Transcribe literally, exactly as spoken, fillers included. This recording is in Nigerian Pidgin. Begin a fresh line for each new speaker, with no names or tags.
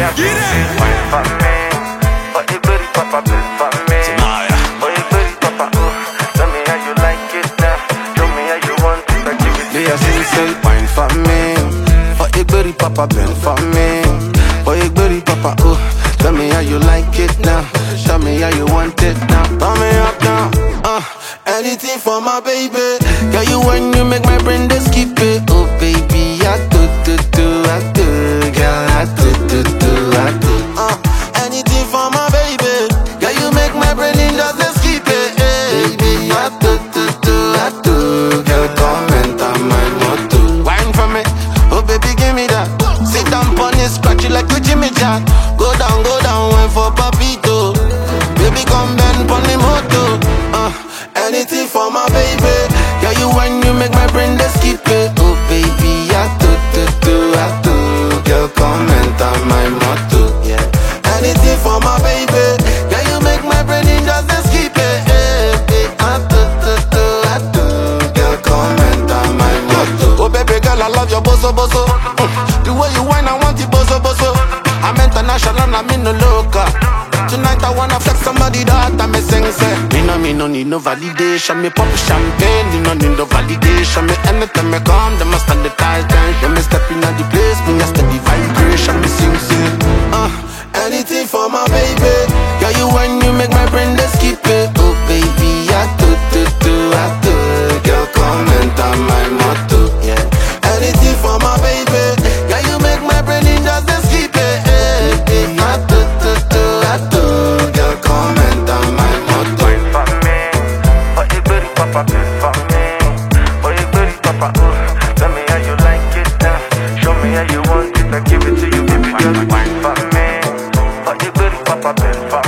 Get it!
Wine for me. For the booty papa, bend for me. For the booty papa, ooh. Tell me how you like it now. Show me how you want it. I give it to you.
Say, say, wine for me. For the booty papa, bend for me. For the booty papa, ooh. Tell me how you like it now. Show me how you want it now. Turn me up now. Uh, anything for my baby. Girl, you when you make my brain just keep it. Oh baby, I do do do, I do. Girl, I do do do, I do. Uh, anything for my baby. Girl, you make my brain just keep it. Baby, I do do do, I do. Girl, comment on my motto. Wine for me, oh baby, give me that. Sit down, pon it, scratch it like a Jimmy Jack. Go down, go down, wine for papito. Baby, come bend pon the moto. Uh, anything for my baby. Girl, you when you make my brain just keep it. Oh baby, I do do do, I do. Girl, comment on my motto. Yeah. Anything for my baby. Girl, you make my brain just keep it. Hey, hey, I do do do, I do. Girl, comment on my motto. Oh baby girl, I love your bozo bozo. Mm. The way you whine, I want you bozo bozo. I'm international, I'm in no local. Tonight I wanna flex somebody that I me sing say. Me no, me no need no validation. Me pop champagne, me no need no validation. Me anytime me come, them must stand the tight time. When me step in the place, me a steady vibration. Me sing sing. Uh, anything for my baby. Girl, you when you make my brain just keep it. Oh baby, I do do do, I do. Girl, comment on my motto. Yeah. Anything for my baby. Girl, you make my brain just keep it. Hey, hey, I do do do, I do. Girl, comment on my motto.
Wine for me. For the booty papa, bend for me. For the booty papa, ooh. Tell me how you like it now. Show me how you want it. I give it to you, baby. Just wine for me. For the booty papa, bend for me.